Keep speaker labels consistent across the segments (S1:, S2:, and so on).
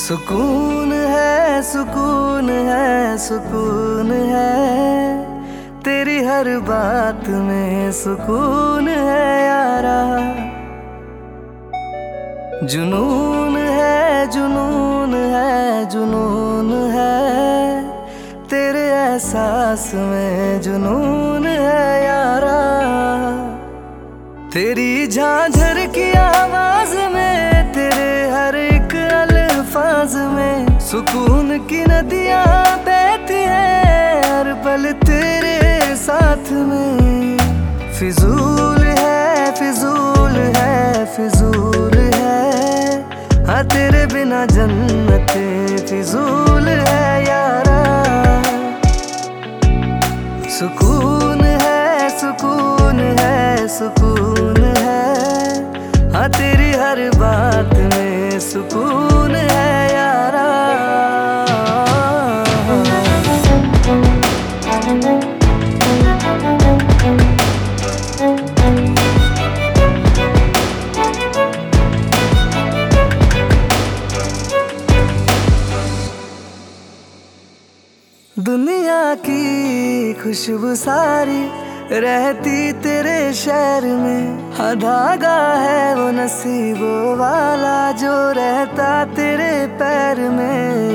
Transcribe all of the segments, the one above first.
S1: सुकून है, सुकून है, सुकून है, तेरी हर बात में सुकून है यारा। जुनून है, जुनून है, जुनून है, तेरे एहसास में जुनून है यारा। तेरी झांझर की आवाज में, तेरे हर एक अल्फाज में सुकून की नदियां बहती हैं हर पल तेरे साथ में। फिजूल है, फिजूल है, फिजूल है, हाँ तेरे बिना जन्नते फिजूल है यारा। सुकून है, सुकून है, सुकून है, हाँ तेरी हर बात में सुकून है यारा। दुनिया की खुशबू सारी रहती तेरे शहर में, हाँ धागा है वो नसीबों वाला जो रहता तेरे पैर में।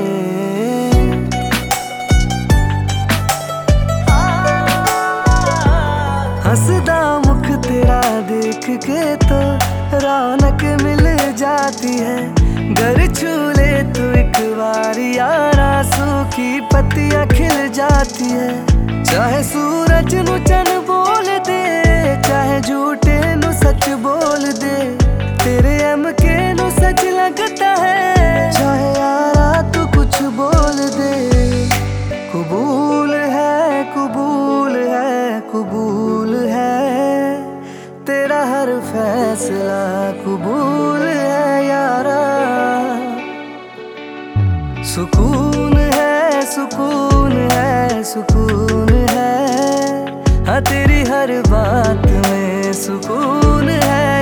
S1: हंसदा मुख तेरा देख के तो रौनक मिल जाती है, घर छू ले तू एक बार यारा सूखी पत्तियां खिल जाती है। चाहे सूरज नु चन बोल दे, चाहे झूठे नु सच बोल दे, तेरे के नु सच लगता है, चाहे यारा तू कुछ बोल दे। कबूल है, कबूल है, कबूल है, तेरा हर फैसला कबूल है यारा। सुकून है, सुकून है, सुकून है, हाँ तेरी हर बात में सुकून है।